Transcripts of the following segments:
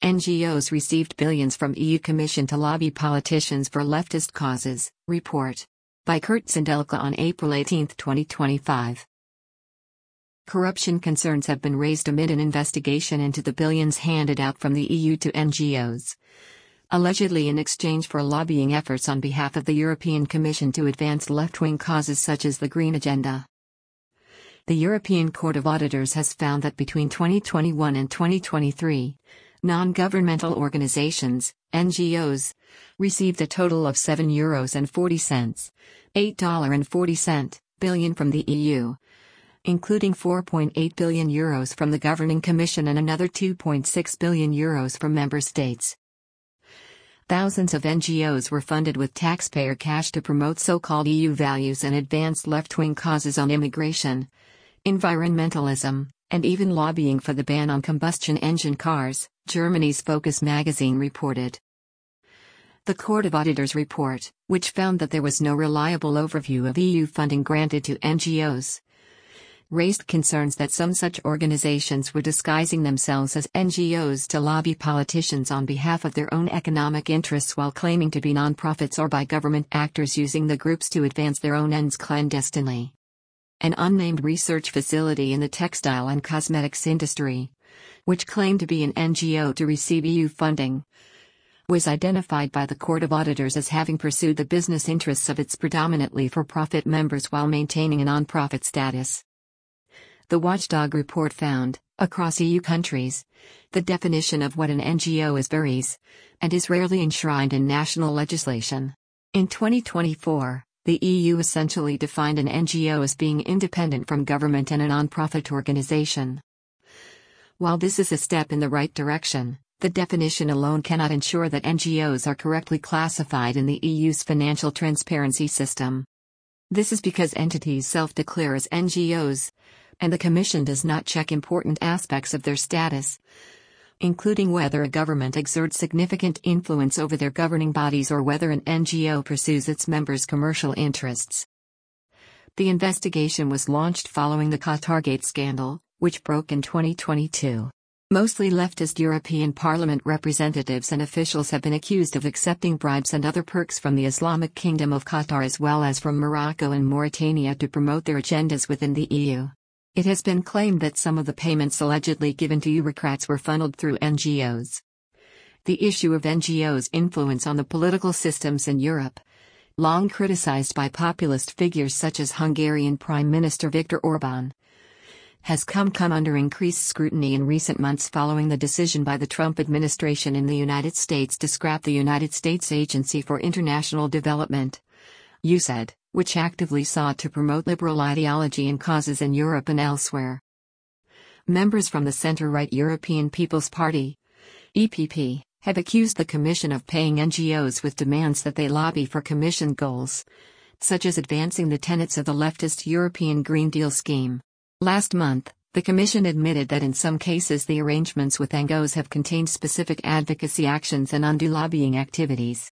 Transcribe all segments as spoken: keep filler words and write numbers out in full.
N G Os received billions from E U Commission to lobby politicians for leftist causes, report. By Kurt Sindelka on April eighteenth, twenty twenty-five. Corruption concerns have been raised amid an investigation into the billions handed out from the E U to N G Os, allegedly in exchange for lobbying efforts on behalf of the European Commission to advance left-wing causes such as the Green Agenda. The European Court of Auditors has found that between twenty twenty-one and twenty twenty-three, non-governmental organizations, N G Os, received a total of seven euros and forty cents, eight dollars and forty cents, billion from the E U, including four point eight billion euros from the Governing Commission and another two point six billion euros from member states. Thousands of N G Os were funded with taxpayer cash to promote so-called E U values and advance left-wing causes on immigration, environmentalism, and even lobbying for the ban on combustion engine cars, Germany's Focus magazine reported. The Court of Auditors report, which found that there was no reliable overview of E U funding granted to N G Os, raised concerns that some such organizations were disguising themselves as N G Os to lobby politicians on behalf of their own economic interests while claiming to be nonprofits, or by government actors using the groups to advance their own ends clandestinely. An unnamed research facility in the textile and cosmetics industry, which claimed to be an N G O to receive E U funding, was identified by the Court of Auditors as having pursued the business interests of its predominantly for-profit members while maintaining a non-profit status. The watchdog report found, across E U countries, the definition of what an N G O is varies, and is rarely enshrined in national legislation. In twenty twenty-four, the E U essentially defined an N G O as being independent from government and a non-profit organization. While this is a step in the right direction, the definition alone cannot ensure that N G Os are correctly classified in the E U's financial transparency system. This is because entities self-declare as N G Os, and the Commission does not check important aspects of their status, including whether a government exerts significant influence over their governing bodies or whether an N G O pursues its members' commercial interests. The investigation was launched following the Qatargate scandal, which broke in twenty twenty-two. Mostly leftist European Parliament representatives and officials have been accused of accepting bribes and other perks from the Islamic Kingdom of Qatar as well as from Morocco and Mauritania to promote their agendas within the E U. It has been claimed that some of the payments allegedly given to Eurocrats were funneled through N G Os. The issue of N G Os' influence on the political systems in Europe, long criticized by populist figures such as Hungarian Prime Minister Viktor Orbán, has come come under increased scrutiny in recent months following the decision by the Trump administration in the United States to scrap the United States Agency for International Development, U S A I D, which actively sought to promote liberal ideology and causes in Europe and elsewhere. Members from the centre-right European People's Party, E P P, have accused the Commission of paying N G Os with demands that they lobby for Commission goals, such as advancing the tenets of the leftist European Green Deal scheme. Last month, the Commission admitted that in some cases the arrangements with N G Os have contained specific advocacy actions and undue lobbying activities.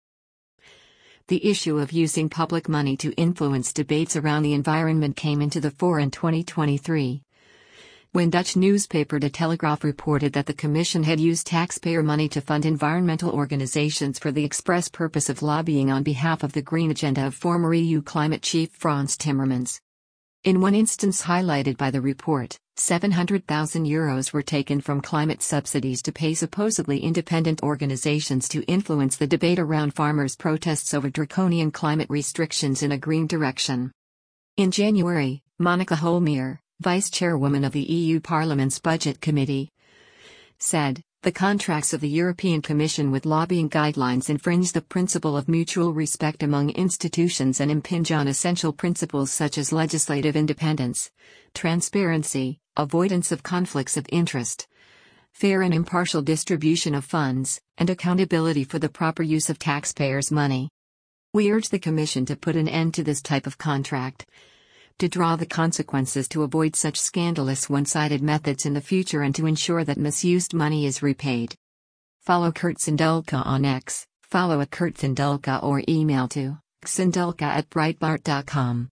The issue of using public money to influence debates around the environment came into the fore in twenty twenty-three, when Dutch newspaper De Telegraaf reported that the Commission had used taxpayer money to fund environmental organizations for the express purpose of lobbying on behalf of the Green Agenda of former E U climate chief Frans Timmermans. In one instance highlighted by the report, seven hundred thousand euros were taken from climate subsidies to pay supposedly independent organizations to influence the debate around farmers' protests over draconian climate restrictions in a green direction. In January, Monica Holmeyer, vice chairwoman of the E U Parliament's Budget Committee, said, "The contracts of the European Commission with lobbying guidelines infringe the principle of mutual respect among institutions and impinge on essential principles such as legislative independence, transparency, avoidance of conflicts of interest, fair and impartial distribution of funds, and accountability for the proper use of taxpayers' money. We urge the Commission to put an end to this type of contract, to draw the consequences to avoid such scandalous one-sided methods in the future and to ensure that misused money is repaid." Follow Kurt Sindelka on X, follow at Kurt Sindelka or email to sindelka at breitbart dot com.